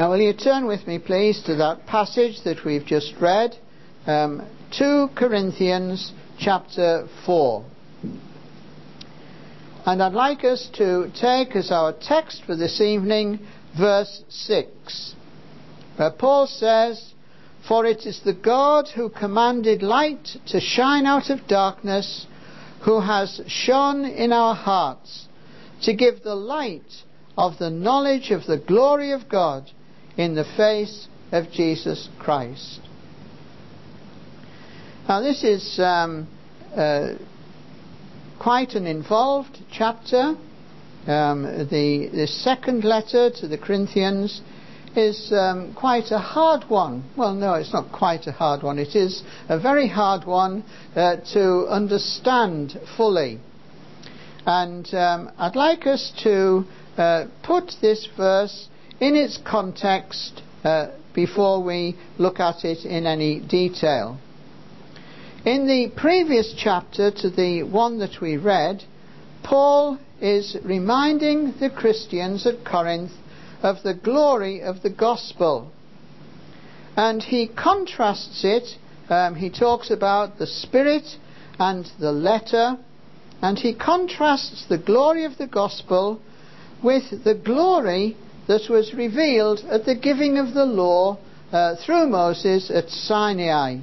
Now will you turn with me please to that passage that we've just read, 2 Corinthians chapter 4. And I'd like us to take as our text for this evening verse 6, where Paul says, "For it is the God who commanded light to shine out of darkness, who has shone in our hearts to give the light of the knowledge of the glory of God in the face of Jesus Christ." Now this is quite an involved chapter. The second letter to the Corinthians is quite a hard one. Well, no, it's not quite a hard one. It is a very hard one to understand fully. And I'd like us to put this verse in its context before we look at it in any detail. In the previous chapter to the one that we read, Paul is reminding the Christians at Corinth of the glory of the gospel. And he contrasts it. He talks about the spirit and the letter. And he contrasts the glory of the gospel with the glory that was revealed at the giving of the law through Moses at Sinai.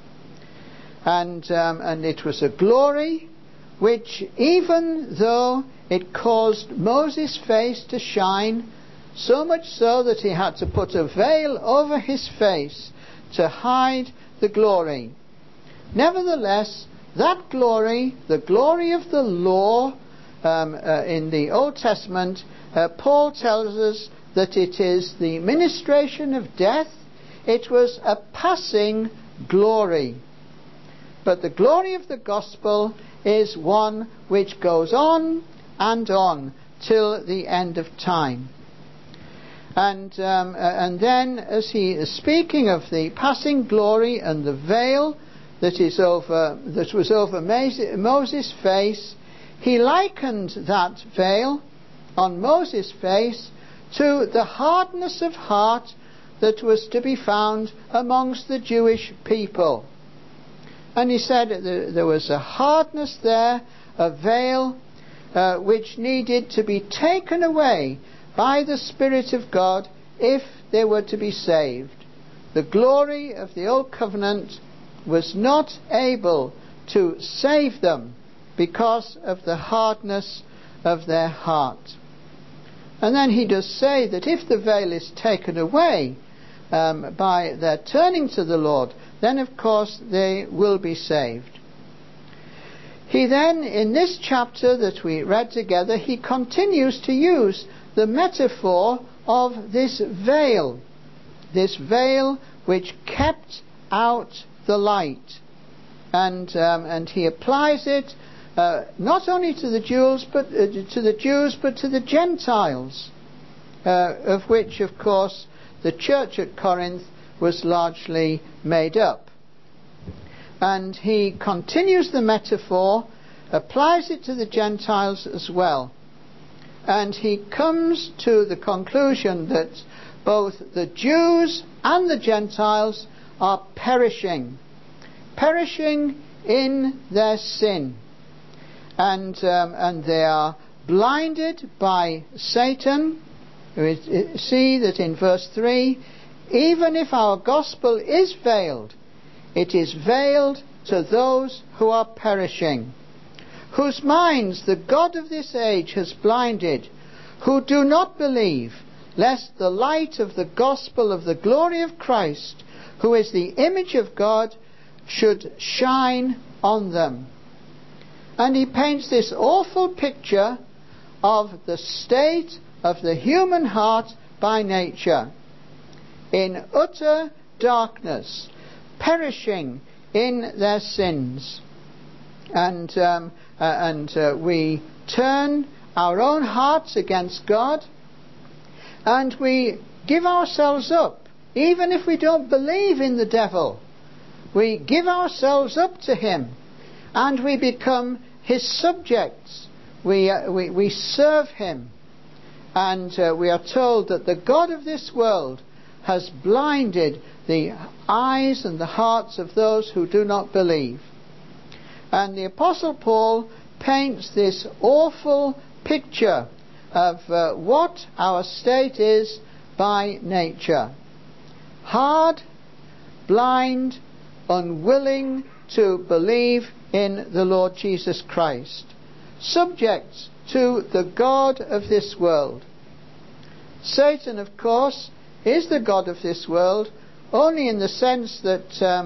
And it was a glory which, even though it caused Moses' face to shine, so much so that he had to put a veil over his face to hide the glory, nevertheless, that glory, the glory of the law in the Old Testament, Paul tells us that it is the ministration of death. It was a passing glory. But the glory of the gospel is one which goes on till the end of time. And then, as he is speaking of the passing glory and the veil that was over Moses' face, he likened that veil on Moses' face to the hardness of heart that was to be found amongst the Jewish people. And he said there was a hardness there, a veil, which needed to be taken away by the Spirit of God if they were to be saved. The glory of the Old Covenant was not able to save them because of the hardness of their heart. And then he does say that if the veil is taken away by their turning to the Lord, then of course they will be saved. He then, in this chapter that we read together, he continues to use the metaphor of this veil which kept out the light. And he applies it not only to the Jews but to the Gentiles, of which of course the church at Corinth was largely made up. And he continues the metaphor, applies it to the Gentiles as well. And he comes to the conclusion that both the Jews and the Gentiles are perishing in their sin. And they are blinded by Satan. We see that in verse 3, even if our gospel is veiled, it is veiled to those who are perishing, whose minds the God of this age has blinded, who do not believe, lest the light of the gospel of the glory of Christ, who is the image of God, should shine on them. And he paints this awful picture of the state of the human heart by nature, in utter darkness, perishing in their sins. And we turn our own hearts against God, and we give ourselves up, even if we don't believe in the devil. We give ourselves up to him, and we become his subjects. We serve him. And we are told that the God of this world has blinded the eyes and the hearts of those who do not believe. And the Apostle Paul paints this awful picture of what our state is by nature. Hard, blind, unwilling to believe in the Lord Jesus Christ, subject to the god of this world. Satan, of course, is the god of this world only in the sense that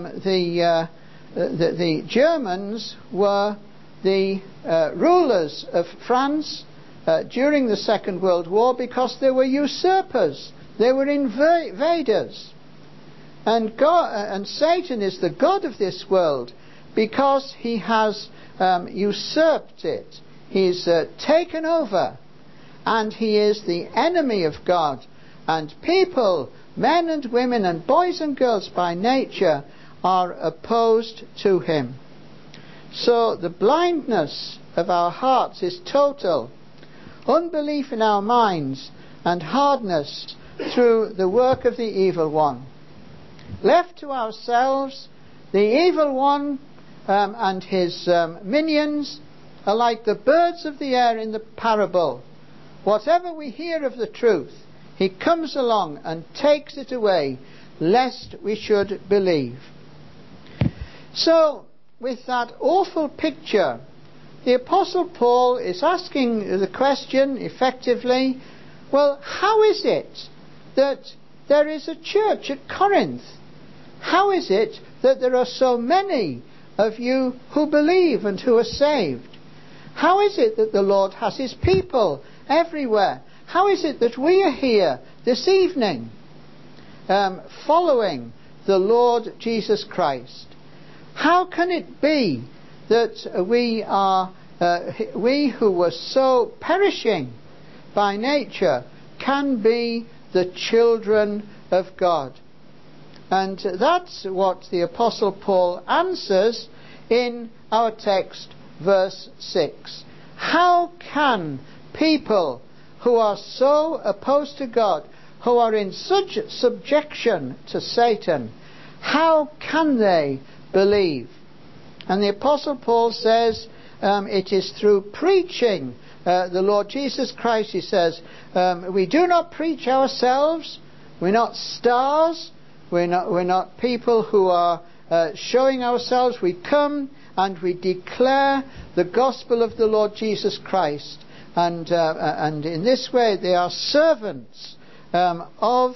the Germans were the rulers of France during the Second World War because they were usurpers, they were invaders. And Satan is the god of this world because he has usurped it. He's taken over, and he is the enemy of God. And people, men and women and boys and girls by nature, are opposed to him. So the blindness of our hearts is total. Unbelief in our minds and hardness through the work of the evil one. Left to ourselves, the evil one and his minions are like the birds of the air in the parable. Whatever we hear of the truth, he comes along and takes it away, lest we should believe. So, with that awful picture, the Apostle Paul is asking the question, effectively, well, how is it that there is a church at Corinth? How is it that there are so many of you who believe and who are saved? How is it that the Lord has his people everywhere? How is it that we are here this evening following the Lord Jesus Christ? How can it be that we who were so perishing by nature can be the children of God? And that's what the Apostle Paul answers in our text, verse 6. How can people who are so opposed to God, who are in such subjection to Satan, how can they believe? And the Apostle Paul says it is through preaching the Lord Jesus Christ. He says, we do not preach ourselves, we're not stars, we're not people who are showing ourselves. We come and we declare the gospel of the Lord Jesus Christ. And in this way they are servants of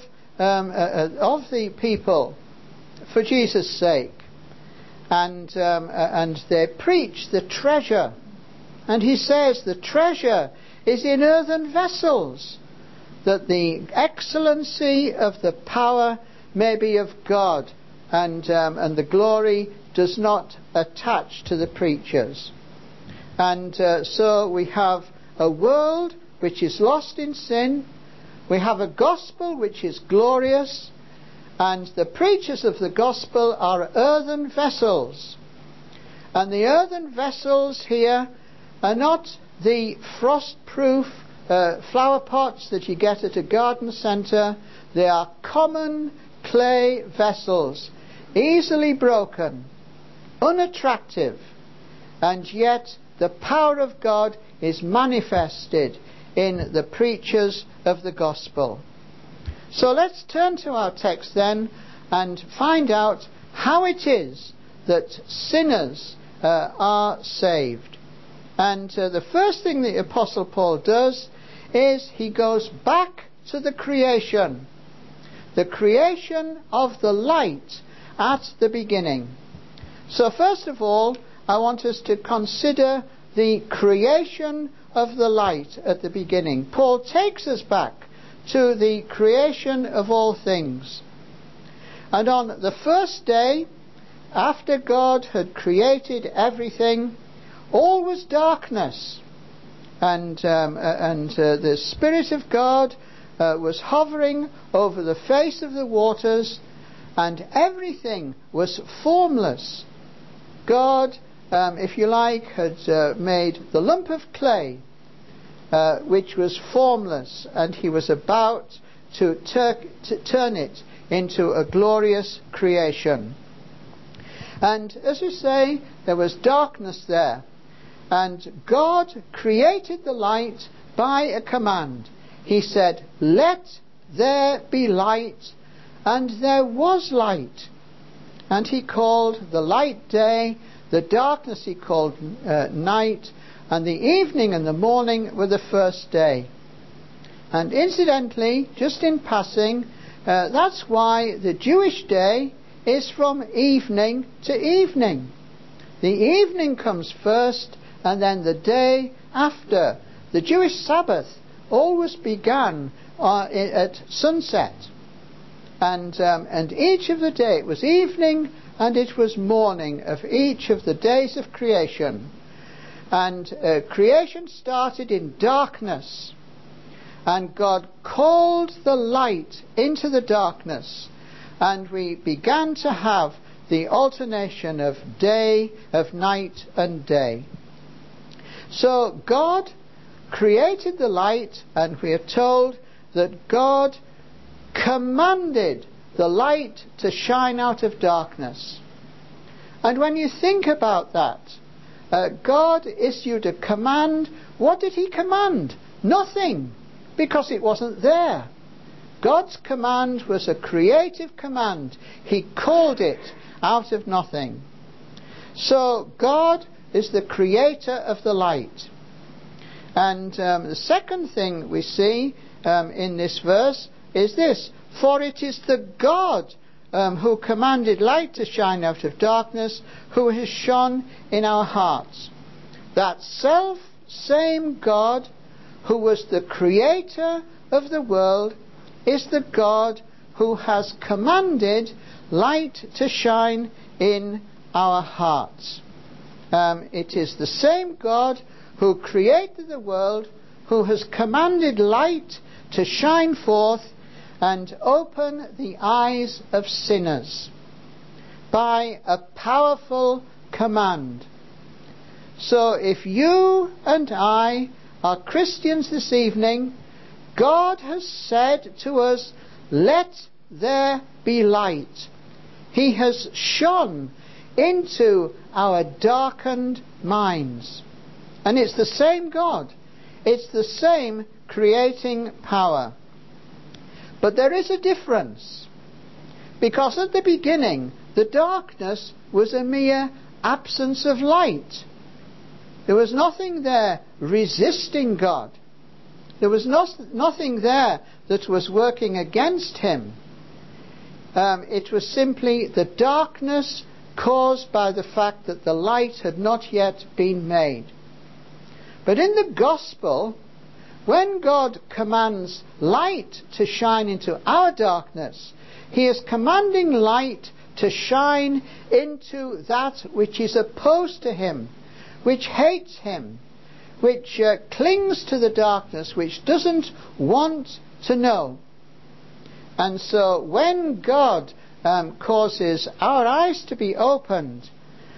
the people for Jesus' sake. And they preach the treasure. And he says the treasure is in earthen vessels, that the excellency of the power may be of God, and the glory does not attach to the preachers. And so we have a world which is lost in sin, we have a gospel which is glorious, and the preachers of the gospel are earthen vessels. And the earthen vessels here are not the frost-proof flower pots that you get at a garden centre. They are common clay vessels, easily broken, unattractive, and yet the power of God is manifested in the preachers of the gospel. So let's turn to our text then and find out how it is that sinners are saved. And the first thing the Apostle Paul does is he goes back to the creation of the light at the beginning. So first of all, I want us to consider the creation of the light at the beginning. Paul takes us back to the creation of all things. And on the first day, after God had created everything, all was darkness. And the Spirit of God was hovering over the face of the waters, and everything was formless. God, if you like, had made the lump of clay, which was formless, and he was about to turn it into a glorious creation. And as we say, there was darkness there. And God created the light by a command. He said, "Let there be light," and there was light. And he called the light day, the darkness he called night, and the evening and the morning were the first day. And incidentally, just in passing, that's why the Jewish day is from evening to evening. The evening comes first, and then the day after. The Jewish Sabbath always began at sunset. And each of the day, it was evening and it was morning of each of the days of creation. And creation started in darkness. And God called the light into the darkness. And we began to have the alternation of day, of night and day. So God created the light, and we are told that God commanded the light to shine out of darkness. And when you think about that, God issued a command. What did he command? Nothing, because it wasn't there. God's command was a creative command. He called it out of nothing. So God is the creator of the light. And the second thing we see in this verse is this: "For it is the God who commanded light to shine out of darkness, who has shone in our hearts." That self-same God who was the creator of the world is the God who has commanded light to shine in our hearts. It is the same God who created the world, who has commanded light to shine forth and open the eyes of sinners by a powerful command. So if you and I are Christians this evening, God has said to us, "Let there be light." He has shone into our darkened minds. And it's the same God. It's the same creating power. But there is a difference. Because at the beginning, the darkness was a mere absence of light. There was nothing there resisting God. There was nothing there that was working against him. It was simply the darkness caused by the fact that the light had not yet been made. But in the gospel, when God commands light to shine into our darkness, he is commanding light to shine into that which is opposed to him, which hates him, which clings to the darkness, which doesn't want to know. And so when God causes our eyes to be opened,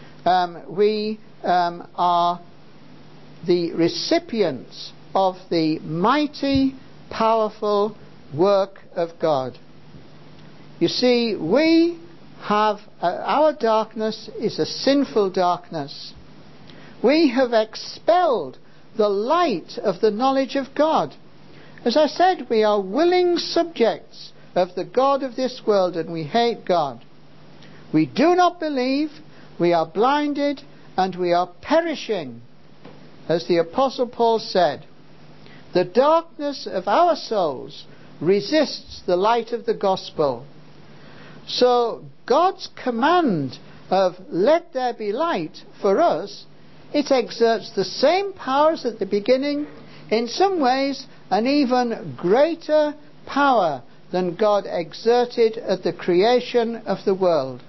we are the recipients of the mighty, powerful work of God. You see, we have our darkness is a sinful darkness. We have expelled the light of the knowledge of God. As I said, we are willing subjects of the God of this world, and we hate God. We do not believe, we are blinded, and we are perishing. As the Apostle Paul said, the darkness of our souls resists the light of the gospel. So God's command of "let there be light" for us, it exerts the same powers at the beginning, in some ways an even greater power than God exerted at the creation of the world.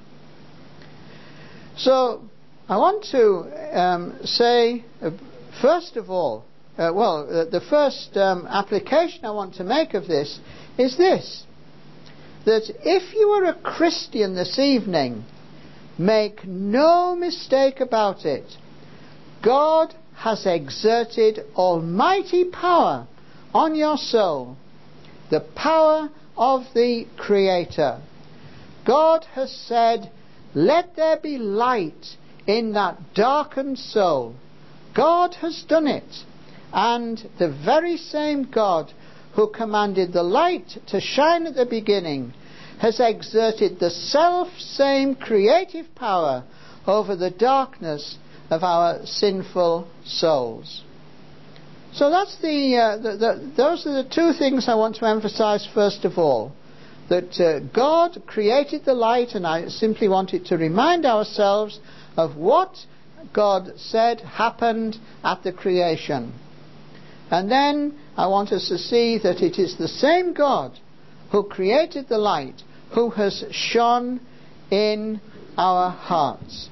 So I want to say, first of all, the first application I want to make of this is this: that if you are a Christian this evening, make no mistake about it, God has exerted almighty power on your soul, the power of the Creator. God has said, "Let there be light in that darkened soul." God has done it. And the very same God who commanded the light to shine at the beginning has exerted the self-same creative power over the darkness of our sinful souls. So that's those are the two things I want to emphasize first of all. That God created the light, and I simply wanted to remind ourselves of what God said happened at the creation. And then I want us to see that it is the same God who created the light who has shone in our hearts.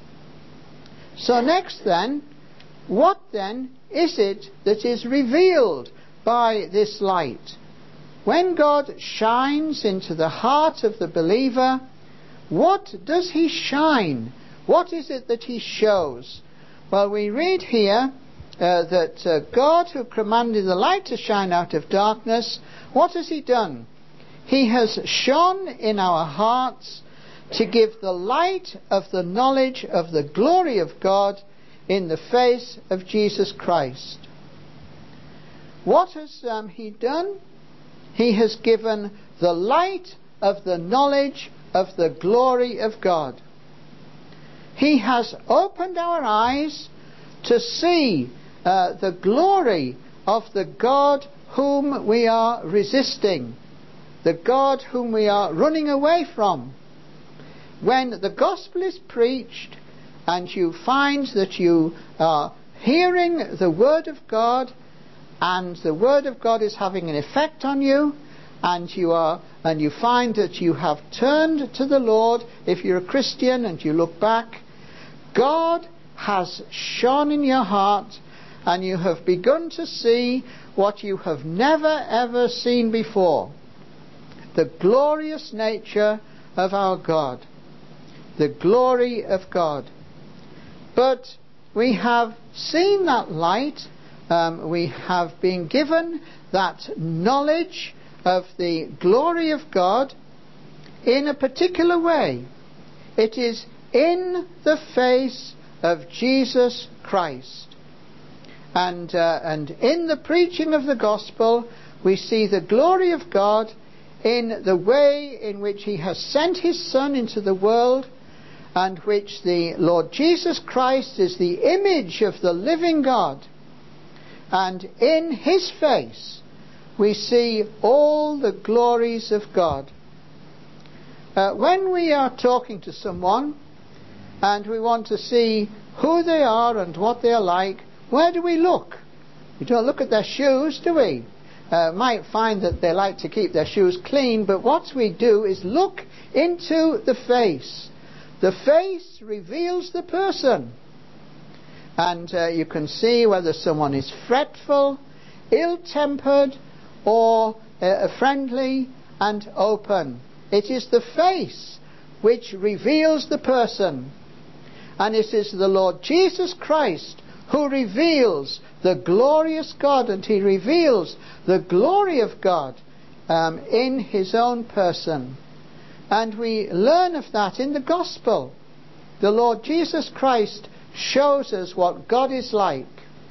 So next then, what then is it that is revealed by this light? When God shines into the heart of the believer, what does he shine? What is it that he shows? Well, we read here that God, who commanded the light to shine out of darkness, what has he done? He has shone in our hearts to give the light of the knowledge of the glory of God in the face of Jesus Christ. What has he done? He has given the light of the knowledge of the glory of God. He has opened our eyes to see the glory of the God whom we are resisting, the God whom we are running away from. When the gospel is preached and you find that you are hearing the word of God, and the word of God is having an effect on you, and you find that you have turned to the Lord, if you're a Christian and you look back, God has shone in your heart, and you have begun to see what you have never ever seen before: the glorious nature of our God, the glory of God. But we have seen that light, we have been given that knowledge of the glory of God in a particular way. It is in the face of Jesus Christ. And in the preaching of the gospel, we see the glory of God in the way in which he has sent his Son into the world, and which the Lord Jesus Christ is the image of the living God. And in his face we see all the glories of God. When we are talking to someone and we want to see who they are and what they are like, where do we look? We don't look at their shoes, do we? Might find that they like to keep their shoes clean, but what we do is look into the face. The face reveals the person. And you can see whether someone is fretful, ill-tempered, or friendly and open. It is the face which reveals the person. And it is the Lord Jesus Christ who reveals the glorious God, and he reveals the glory of God in his own person. And we learn of that in the gospel. The Lord Jesus Christ shows us what God is like.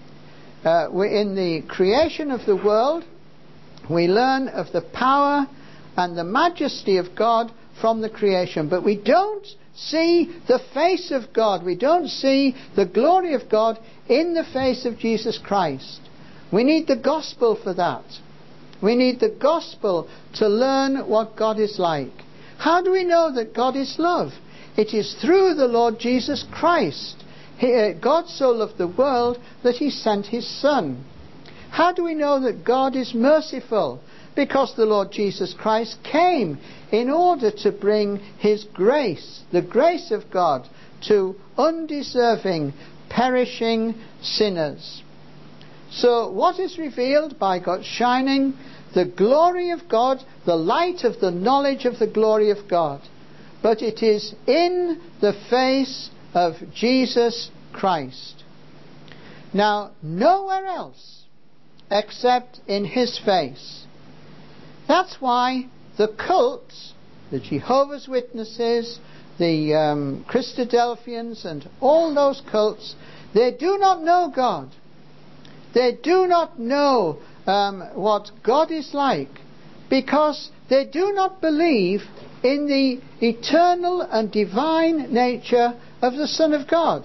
In the creation of the world, we learn of the power and the majesty of God from the creation. But we don't see the face of God. We don't see the glory of God in the face of Jesus Christ. We need the gospel for that. We need the gospel to learn what God is like. How do we know that God is love? It is through the Lord Jesus Christ. God so loved the world that he sent his Son. How do we know that God is merciful? Because the Lord Jesus Christ came in order to bring his grace, the grace of God, to undeserving, perishing sinners. So what is revealed by God shining? The glory of God, the light of the knowledge of the glory of God. But it is in the face of Jesus Christ. Now, nowhere else except in his face. That's why the cults, the Jehovah's Witnesses, the Christadelphians and all those cults, they do not know God. They do not know what God is like, because they do not believe in the eternal and divine nature of the Son of God.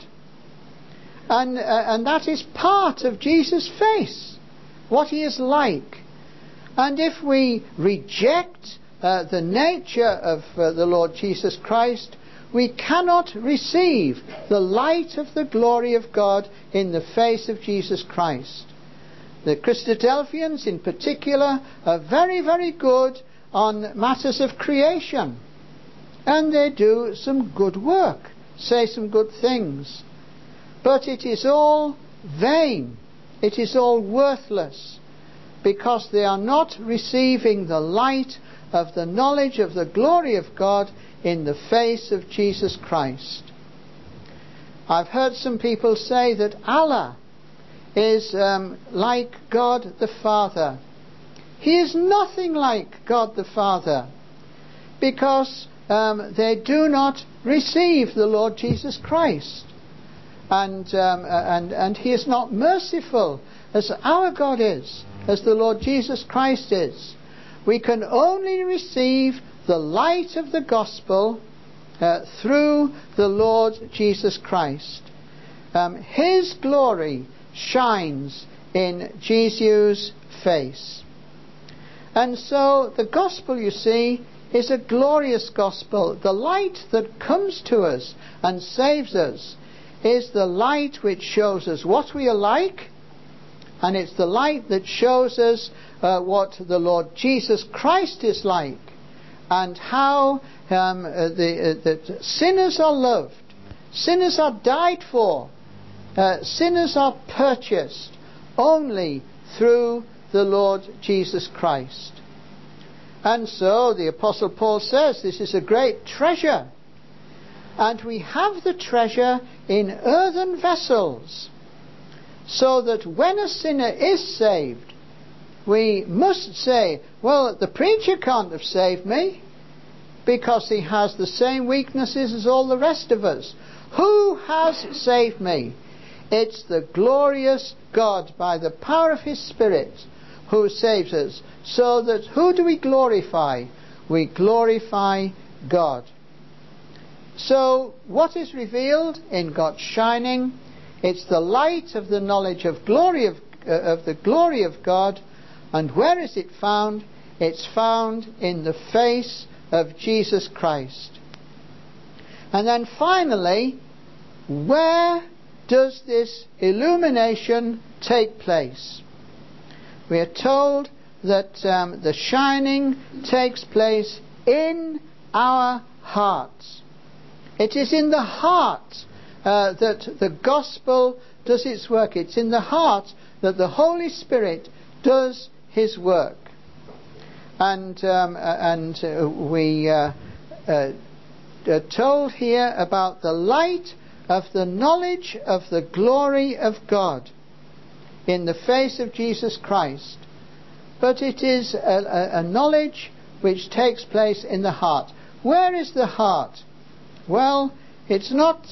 And that is part of Jesus' face, what he is like. And if we reject the nature of the Lord Jesus Christ, we cannot receive the light of the glory of God in the face of Jesus Christ. The Christadelphians in particular are very, very good on matters of creation. And they do some good work, say some good things. But it is all vain. It is all worthless, because they are not receiving the light of the knowledge of the glory of God in the face of Jesus Christ. I've heard some people say that Allah is like God the Father. He is nothing like God the Father, because they do not receive the Lord Jesus Christ. And he is not merciful as our God is, as the Lord Jesus Christ is. We can only receive the light of the gospel through the Lord Jesus Christ. His glory shines in Jesus' face. And so the gospel, you see, is a glorious gospel. The light that comes to us and saves us is the light which shows us what we are like, and it's the light that shows us what the Lord Jesus Christ is like, and how that sinners are loved, sinners are died for, sinners are purchased only through the Lord Jesus Christ. And so the Apostle Paul says this is a great treasure. And we have the treasure in earthen vessels, so that when a sinner is saved, we must say, well, the preacher can't have saved me, because he has the same weaknesses as all the rest of us. Who has saved me? It's the glorious God, by the power of his Spirit, who saves us. So that who do we glorify? We glorify God. So what is revealed in God's shining? It's the light of the knowledge of the glory of God. And where is it found? It's found in the face of Jesus Christ. And then finally, where does this illumination take place? We are told that the shining takes place in our hearts. It is in the heart that the gospel does its work. It's in the heart that the Holy Spirit does his work. And we are told here about the light of the knowledge of the glory of God in the face of Jesus Christ. But it is a knowledge which takes place in the heart. Where is the heart? Well, it's not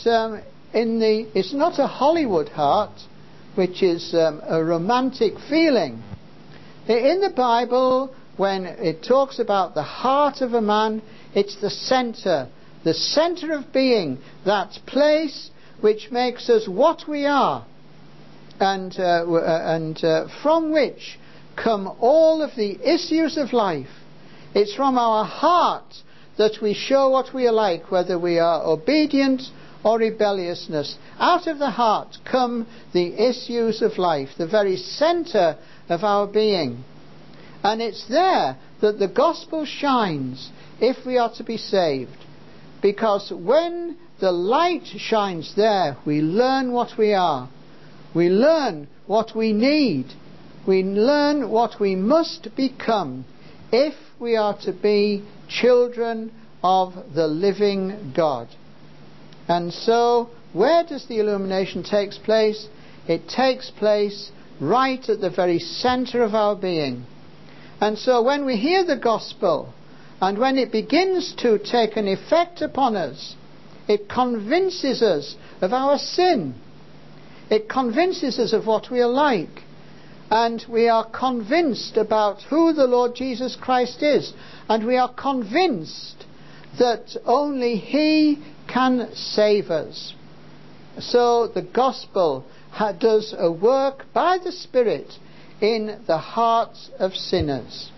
a Hollywood heart, which is a romantic feeling. In the Bible, when it talks about the heart of a man, it's the centre of being, that place which makes us what we are, and from which come all of the issues of life. It's from our heart that we show what we are like, whether we are obedient or rebelliousness. Out of the heart come the issues of life, the very centre of our being. And it's there that the gospel shines if we are to be saved. Because when the light shines there, we learn what we are. We learn what we need. We learn what we must become if we are to be children of the living God. And so, where does the illumination take place? It takes place right at the very centre of our being. And so when we hear the gospel, And when it begins to take an effect upon us, it convinces us of our sin. It convinces us of what we are like. And we are convinced about who the Lord Jesus Christ is. And we are convinced that only He can save us. So the gospel does a work by the Spirit in the hearts of sinners.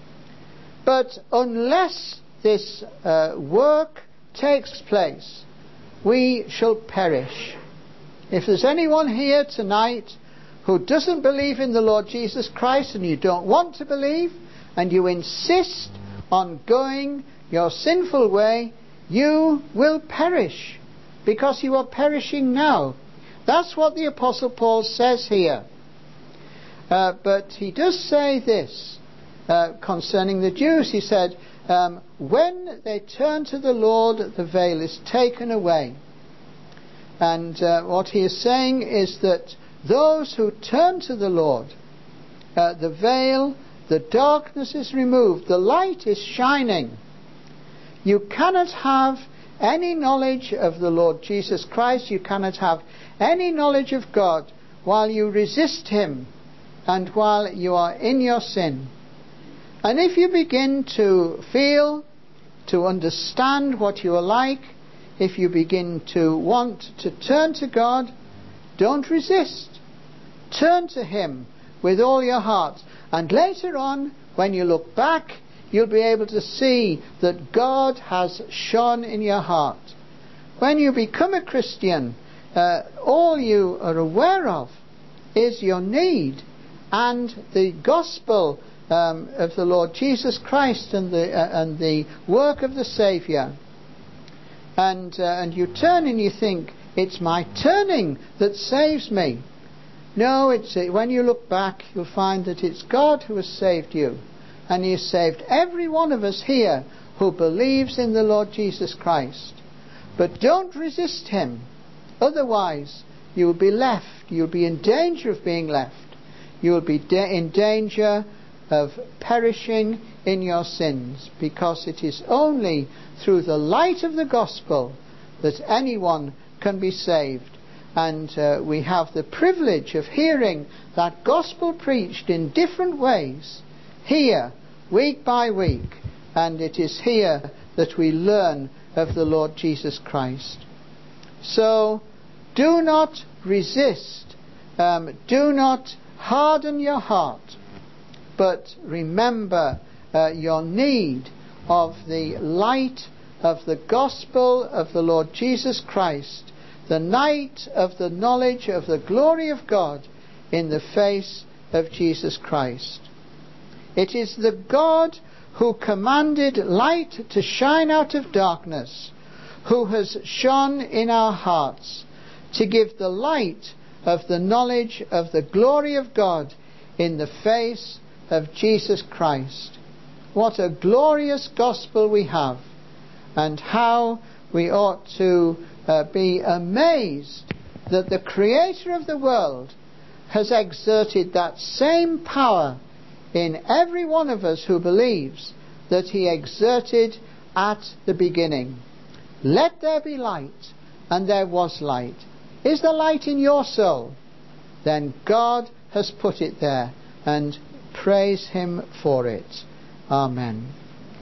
But unless this work takes place, we shall perish. If there's anyone here tonight who doesn't believe in the Lord Jesus Christ, and you don't want to believe, and you insist on going your sinful way, you will perish, because you are perishing now. That's what the Apostle Paul says here. But he does say this concerning the Jews. He said, when they turn to the Lord, the veil is taken away. And what he is saying is that those who turn to the Lord, the veil, the darkness is removed, the light is shining. You cannot have any knowledge of the Lord Jesus Christ, you cannot have any knowledge of God while you resist Him and while you are in your sin. And if you begin to feel, to understand what you are like, if you begin to want to turn to God, don't resist. Turn to Him with all your heart. And later on, when you look back, you'll be able to see that God has shone in your heart. When you become a Christian, all you are aware of is your need and the gospel of the Lord Jesus Christ and the work of the Saviour. And you turn and you think, it's my turning that saves me. No, when you look back, you'll find that it's God who has saved you. And He has saved every one of us here who believes in the Lord Jesus Christ. But don't resist Him. Otherwise, you will be left. You'll be in danger of being left. You will be in danger of perishing in your sins, because it is only through the light of the gospel that anyone can be saved. And we have the privilege of hearing that gospel preached in different ways here, week by week. And it is here that we learn of the Lord Jesus Christ. So do not resist. Do not harden your heart. But remember your need of the light of the gospel of the Lord Jesus Christ, the night of the knowledge of the glory of God in the face of Jesus Christ. It is the God who commanded light to shine out of darkness, who has shone in our hearts to give the light of the knowledge of the glory of God in the face of Jesus Christ. What a glorious gospel we have, and how we ought to be amazed that the Creator of the world has exerted that same power in every one of us who believes that He exerted at the beginning. Let there be light, and there was light. Is there light in your soul? Then God has put it there, and praise Him for it. Amen.